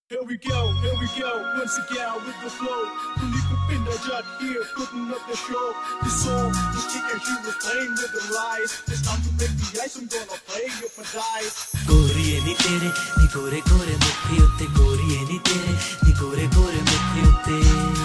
Here we go, once again with the flow. Believe up in the judge here, putting up the show. This song is kicking, he was playing with the lies. It's time to break the ice, I'm gonna play you for dice. गोरिये नी तेरे नी गोरे गोरे मुट्ठी उत्ते गोरिये नी तेरे नी गोरे गोरे मुट्ठी उत्ते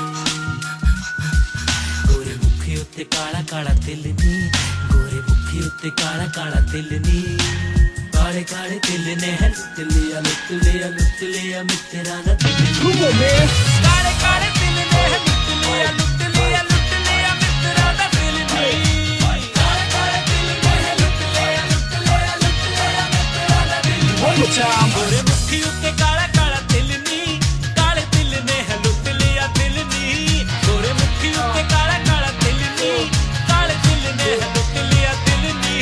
गोरे मुट्ठी उत्ते काला काला तिल नी गोरे मुट्ठी उत्ते काला काला तिल नी काले काले तिल ने है लुट लिया मित्रा ना तिल Come on, man. काले काले तिल ने है लुट लिया मित्रा ना तिल काले काले तिल ने है लुट लिया मित्रा ना तिल One more time. गोरे मुट्ठी उत्ते काला काला तिल नी काले तिल ने है लुट लिया दिल नी गोरे मुट्ठी उत्ते काला काला तिल नी काले तिल ने है लुट लिया दिल नी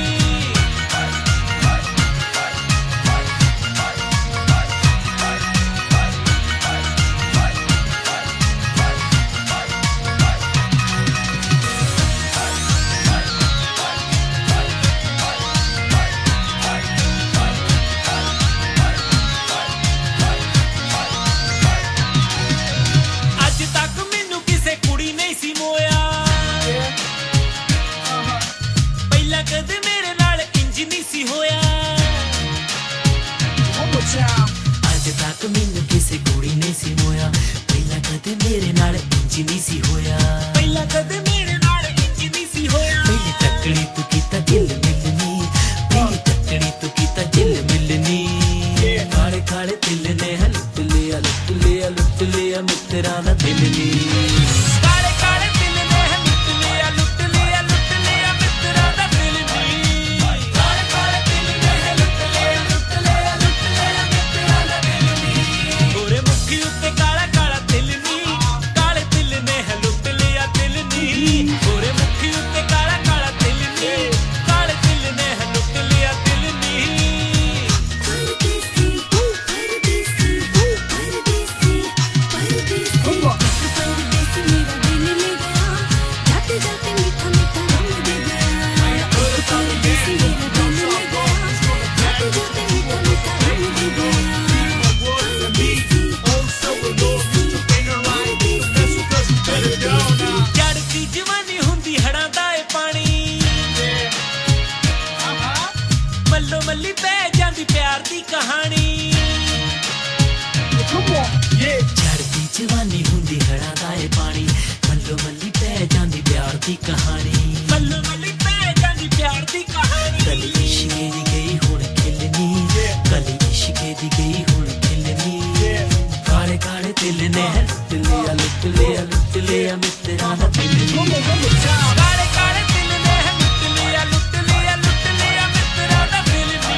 ਮੈਨੂੰ ਕਿਸੇ ਕੁੜੀ ਨਹੀਂ ਸੀ ਮੋਇਆ ਪਹਿਲਾਂ ਕਦੇ ਮੇਰੇ ਨਾਲ ਇੰਜ ਨਹੀਂ ਸੀ ਹੋਇਆ ਪਹਿਲਾਂ ਕਦੇ ਮੇਰੇ ਨਾਲ ਇੰਜ ਨਹੀਂ ਸੀ ਹੋਇਆ ਪਹਿਲੀ ਤੱਕੜੀ ਤੂੰ ਕੀਤਾ ਦਿਲ ਮਿਲਣੀ ਪਹਿਲੀ ਤੱਕੜੀ ਤੂੰ ਕੀਤਾ ਦਿਲ ਮਿਲਣੀ ਕਾਲੇ ਕਾਲੇ ਦਿਲ ਨੇ ਲੁੱਟ ਲਿਆ ਮਿੱਤਰਾਂ ਦਾ ਦਿਲ ਨੀ ਕਾਲੇ ਕਾਲੇ ਦਿਲ ਨੇ ਲੁੱਟ ਲਿਆ ਮਿੱਤਰਾਂ ਦਾ ਦਿਲ ਨੀ ਕਾਲੇ ਕਾਲੇ ਦਿਲ ਨੇ ਲੁੱਟ ਲਿਆ ਮਿੱਤਰਾਂ ਦਾ ਦਿਲ ਨੀ ਗੋਰੇ ਮੁੱਠੀ ਉੱਤੇ ਕਾਲਾ ਕਾਲਾ ਦਿਲ ਨੀ ਕਾਲੇ ਦਿਲ ਨੇ ਲੁੱਟ ਲਿਆ ਦਿਲ ਨੀ ਗੋਰੇ ਮੁੱਠੀ ਉੱਤੇ ਕਾਲਾ ਕਾਲਾ ਦਿਲ ਨੀ ਕਾਲੇ ਦਿਲ ਨੇ ਲੁੱਟ ਲਿਆ ਦਿਲ ਨੀ ਮੱਲੀ ਪੈ ਜਾਂਦੀ ਪਿਆਰ ਦੀ ਕਹਾਣੀ ਚੜਦੀ ਜਵਾਨੀ ਹੁੰਦੀ ਹੜਾਂ ਦਾ ਏ ਪਾਣੀ ਮੱਲੋ ਮੱਲੀ ਪੈ ਜਾਂਦੀ ਪਿਆਰ ਦੀ ਕਹਾਣੀ ਮੱਲੋ ਮੱਲੀ ਪੈ ਜਾਂਦੀ ਪਿਆਰ ਦੀ ਕਹਾਣੀ ਕਲੀ ਇਸ਼ਕੇ ਦੀ ਗਈ ਹੁਣ ਖਿਲਣੀ ਕਲੀ ਇਸ਼ਕੇ ਦੀ ਗਈ ਹੁਣ ਖਿਲਣੀ ਕਾਲੇ ਕਾਲੇ ਦਿਲ ਨੇ ਲੁੱਟ ਲਿਆ ਮਿੱਤਰਾਂ ਦਾ ਦਿਲ ਨੀ ਕਾਲੇ ਕਾਲੇ ਦਿਲ ਨੇ ਲੁੱਟ ਲਿਆ ਮਿੱਤਰਾਂ ਦਾ ਦਿਲ ਨੀ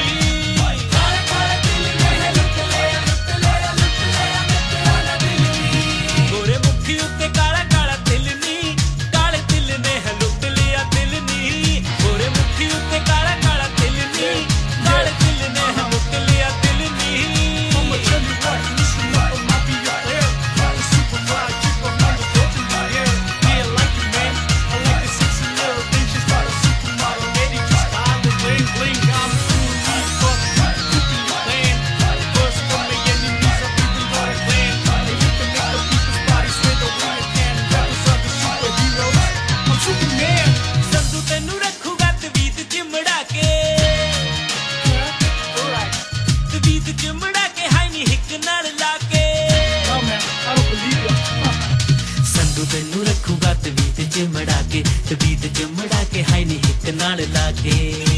ਗੋਰੇ ਮੁੱਠੀ ਉੱਤੇ ਕਾਲਾ ਕਾਲਾ ਦਿਲ ਨੀ ਕਾਲੇ ਦਿਲ ਨੇ ਲੁੱਟ ਲਿਆ ਦਿਲ ਨੀ ਗੋਰੇ ਮੁੱਠੀ ਉੱਤੇ ਕਾਲਾ ਕਾਲਾ ਦਿਲ ਨੀ ਕਾਲੇ ਦਿਲ ਨੇ ਲੁੱਟ ਲਿਆ ਦਿਲ ਨੀ I'ma tell you what, listen up, I might be your air. I'm a super fly chick, I'm on the boat in the air. Yeah, I like it, man. I like the sexy little thing. She's not a supermodel, lady, just on the bling bling. I'm cool, fuck, keeping you playing. First from my enemies, I'm even gonna plan. And you can make the people's bodies swing the way you can. Rappers are the superheroes. I'm Superman. Sandhu ਤੈਨੂੰ ਰੱਖੂਗਾ ਤਵੀਤ ਚਿਮੜਾ ਕੇ Alright. ਤਵੀਤ ਚਿਮੜਾ ਕੇ high ਨੀ ਹਿੱਕ ਨਾਲ ਲਾ ਕੇ No, man, I don't believe you. Sandhu ਤੈਨੂੰ ਰੱਖੂਗਾ ਤਵੀਤ ਚਿਮੜਾ ਕੇ high ਨੀ ਹਿੱਕ ਨਾਲ ਲਾ ਕੇ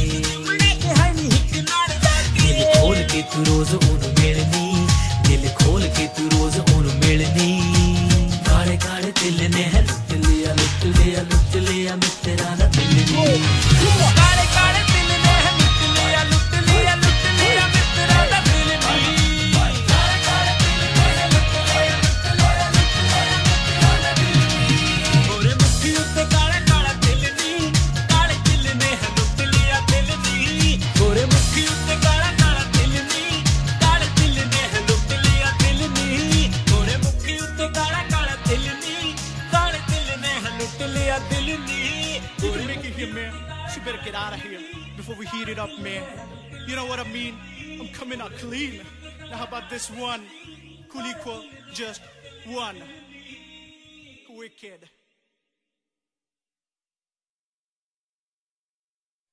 ਦਿਲ ਖੋਲ ਕੇ ਤੂੰ ਰੋਜ਼ ਉਹਨੂੰ ਮਿਲਣੀ ਦਿਲ ਖੋਲ ਕੇ ਤੂੰ ਰੋਜ਼ ਉਹਨੂੰ ਮਿਲਣੀ ਕਾਲੇ ਕਾਲੇ ਦਿਲ ਨੇ ਲੁੱਟ ਲਿਆ ਮਿੱਤਰਾਂ ਦਾ ਦਿਲ ਨੀ ਕਾਲੇ ਕਾਲੇ ਦਿਲ ਨੇ ਲੁੱਟ ਲਿਆ ਮਿੱਤਰਾਂ ਦਾ ਦਿਲ ਨੀ ਕਾਲੇ ਕਾਲੇ ਦਿਲ ਨੇ ਲੁੱਟ ਲਿਆ ਮਿੱਤਰਾਂ ਦਾ ਦਿਲ ਨੀ ਗੋਰੇ ਮੁੱਠੀ ਉੱਤੇ ਕਾਲਾ ਕਾਲਾ ਦਿਲ ਨੀ ਕਾਲੇ ਦਿਲ ਨੇ ਲੁੱਟ ਲਿਆ ਦਿਲ ਨੀ ਗੋਰੇ ਮੁੱਠੀ ਉੱਤੇ ਕਾਲਾ ਕਾਲਾ ਦਿਲ ਨੀ ਕਾਲੇ ਦਿਲ ਨੇ ਲੁੱਟ ਲਿਆ ਦਿਲ ਨੀ ਗੋਰੇ ਮੁੱਠੀ ਉੱਤੇ ਕਾਲਾ ਕਾਲਾ ਦਿਲ ਨੀ ਕਾਲੇ ਦਿਲ ਨੇ ਲੁੱਟ ਲਿਆ ਦਿਲ ਨੀ You can make it here, man. She better get out of here before we heat it up, man. You know what I mean? I'm coming out clean. Now how about this one? equal, just one. Wicked.